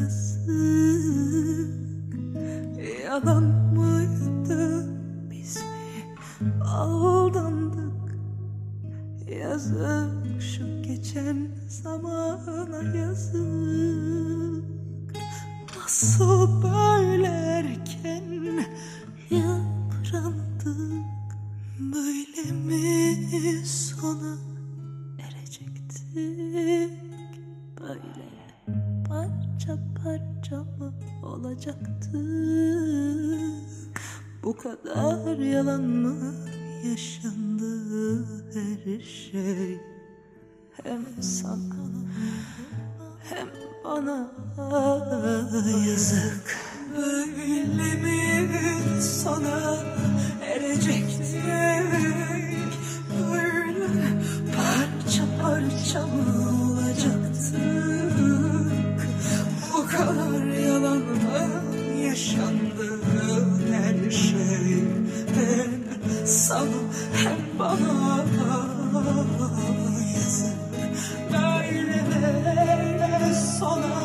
yazık. Yalan mıydı, biz mi aldandık? Yazık şu geçen zamana yazık. Nasıl böyle erken yıprandık? Böyle mi sona erecektik? Böyle parça parça mı olacaktı? Bu kadar yalan mı yaşandı her şey? Hem sana hem bana yazık. Böyle mi sona erecektik? Böyle parça parça mı olacaktık? Bu kadar yalan mı yaşandı her şey? Hem sana hem bana yazık. Böyle sona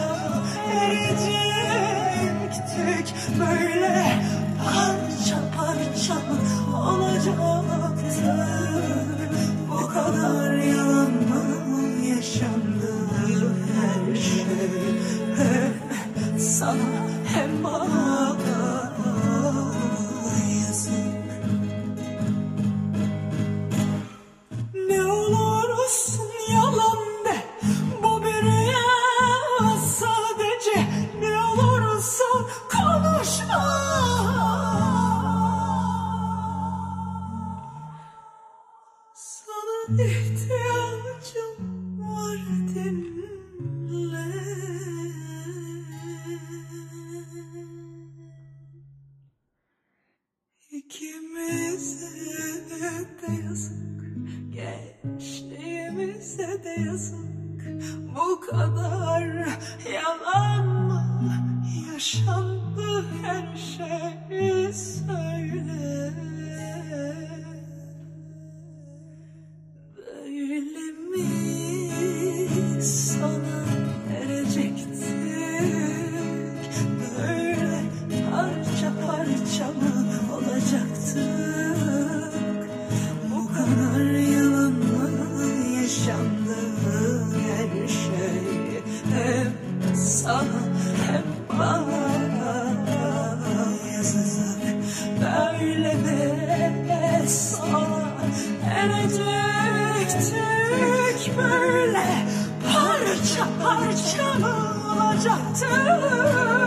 erecektik. Böyle parça parça mı olacaktı? Bu kadar yalan mı yaşandı her şey? Hem sana hem bana yazık. Ne olursun yalan de, bu bir rüya sadece. Ne olursun konuşma. Sana ihtiyacım var, dinle. İkimize de yazık, gençliğimize de yazık. Bu kadar yalan mı yaşandı her şey? Söyle. Böyle mi sona erecektik? Böyle parça parça mı olacaktık? Bu kadar yalan mı yaşandı her şey? Hem sana hem bana yazık. Böyle mi sona erecektik? Böyle parça parça mı olacaktı?